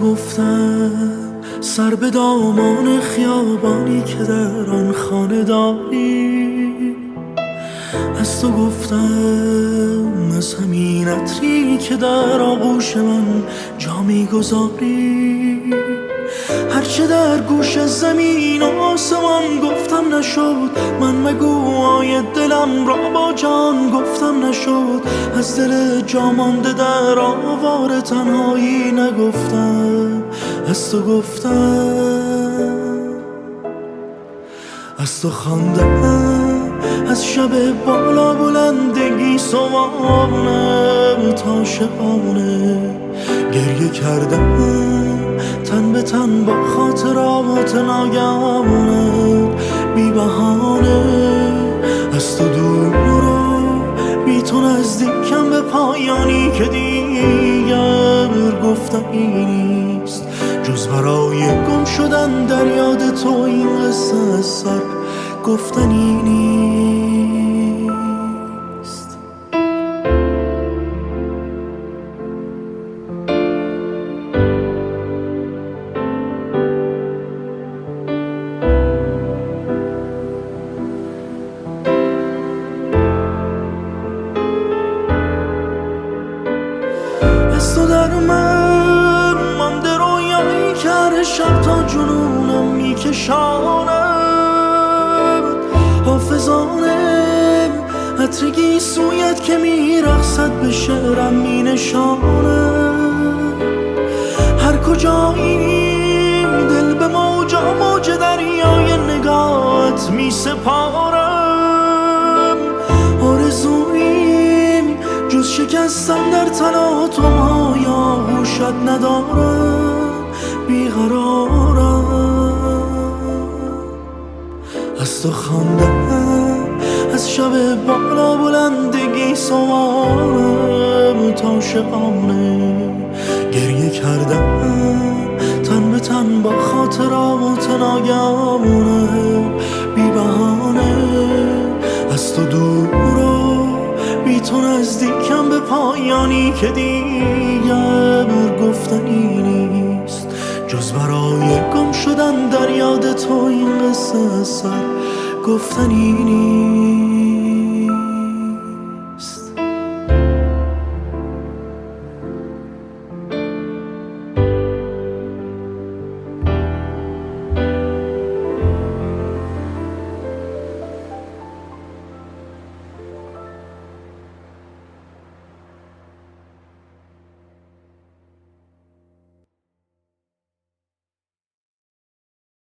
گفتم سر به دامان خیابانی که در آن خانه داری، از تو گفتم از همین عطری که در آغوش من جا میگذاری. هرچه در گوش زمین و آسمان گفتم نشد، من مگوهای دلم را با جان گفتم نشد. از دل جا مانده در آوار تنهایی نگفتم، از تو گفتم. از تو خواندم از شب بالا بلندگی صبحانه تا شبانه، گریه کردم تن به تن با خاطرات ناگهانه بی بهانه. از تو دور رو بی تو نزدیکم به پایانی که دیگر گفتنی نیست، جز برای گم شدن در یاد تو این قصه از سر گفتنی نیست. از تو در من مانده رویایی که هر شب تا جنونم میکشاند، حافظانه عطرگی سویت که میرقصد به شعرم مینشاند. هر کجاییم دل به موج دریای نگاهت میسپارم. آرزوییم جز شکستن در تلاطم‌های آغوشت ندارم، بیقرارم. از تو خواندم از شب بالا بلندگی صبحانه تا شبانه، گریه کردم تن به تن با خاطرات ناگهانه بی بهانه. از تو دور رو بی تو نزدیکم به پایانی که دیگر گفتنی نیست، جز برای گم شدن در یاد تو این قصه از سر گفتنی نیست.